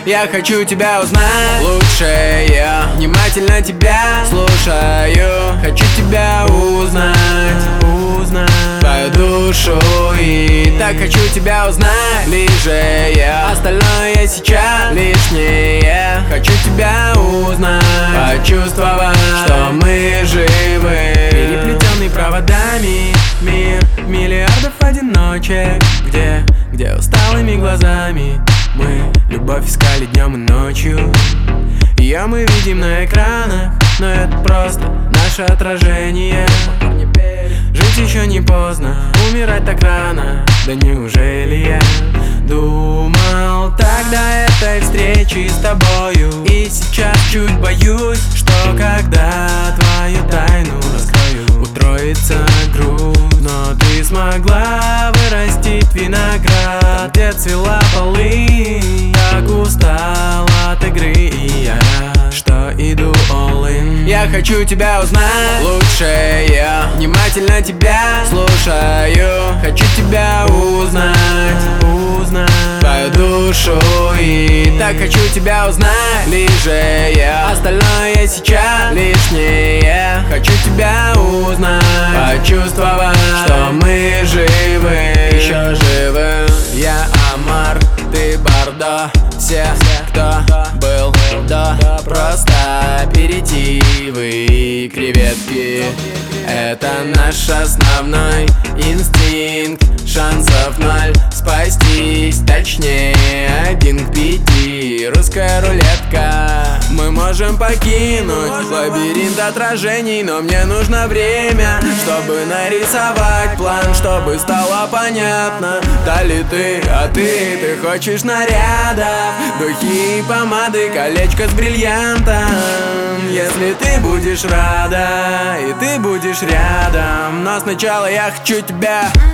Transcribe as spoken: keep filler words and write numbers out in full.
Я хочу тебя узнать лучше, я внимательно тебя слушаю. Хочу тебя узнать, узнать твою душу. И так хочу тебя узнать ближе, я остальное сейчас лишнее. Хочу тебя узнать, почувствовать, что мы живы. Переплетенный проводами мир миллиардов одиночек, Где, где усталыми глазами мы любовь искали днем и ночью. Ее мы видим на экранах, но это просто наше отражение. Жить еще не поздно, умирать так рано. Да неужели я думал так до этой встречи с тобою? И сейчас чуть боюсь, что когда твою тайну раскрою, утроится грудь. Но ты смогла вырастить виноград, где цвела полынь. Так устал от игры, и я рад, что иду all in. Я хочу тебя узнать лучше, я внимательно тебя слушаю. Хочу тебя узнать, узнать твою душу. И так хочу тебя узнать ближе, я остальное сейчас лишнее. Хочу тебя узнать, почувствовать, что мы живы, еще живы. Я Омар, ты Бордо. Все, кто был до, просто аперитивы и креветки. Это наш основной инстинкт. Шансов ноль спастись, точнее один к пяти. Русская рулетка. Мы можем покинуть лабиринт отражений, но мне нужно время, чтобы нарисовать план, чтобы стало понятно, та ли ты, а ты, ты хочешь нарядов, духи и помады, колечко с бриллиантом. Если ты будешь рада, и ты будешь рядом, но сначала я хочу тебя